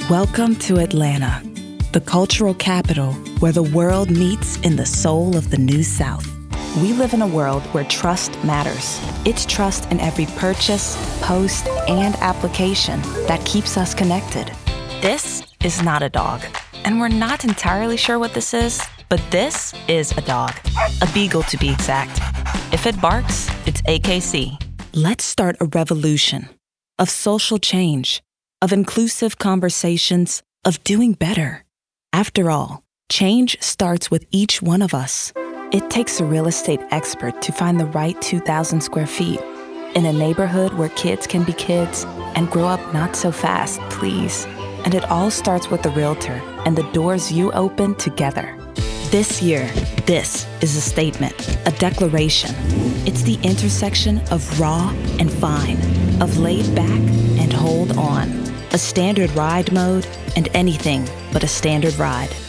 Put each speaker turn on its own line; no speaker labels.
Welcome to Atlanta, the cultural capital where the world meets in the soul of the New South. We live in a world where trust matters. It's trust in every purchase, post, and application that keeps us connected. This is not a dog, and we're not entirely sure what this is, but this is a dog. A beagle, to be exact. If it barks, it's AKC. Let's start a revolution of social change, of inclusive conversations, of doing better. After all, change starts with each one of us. It takes a real estate expert to find the right 2,000 square feet in a neighborhood where kids can be kids and grow up not so fast, please. And it all starts with the realtor and the doors you open together. This year, this is a statement, a declaration. It's the intersection of raw and fine, of laid back and hold on, a standard ride mode and anything but a standard ride.